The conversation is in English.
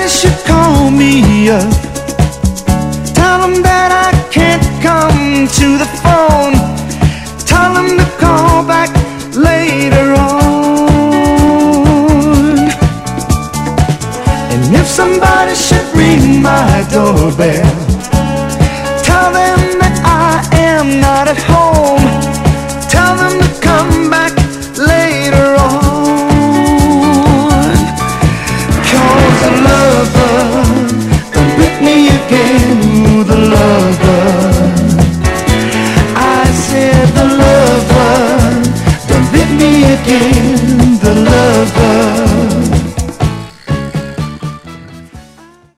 somebody should call me up. Tell them that I can't come to the phone. Tell them to call back later on. And if somebody should ring my doorbell, tell them that I am not at home. Tell them to come back later on. 'Cause the lover done bit me again. Ooh, the lover, I said the lover done bit me again.